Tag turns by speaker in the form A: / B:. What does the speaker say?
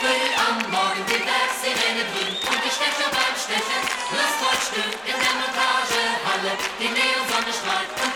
A: Früh am Morgen die Werkssirene grün und die Stecher beim Stechen. Lustvoll stöhnt in der Montagehalle, die Neonsonne strahlt und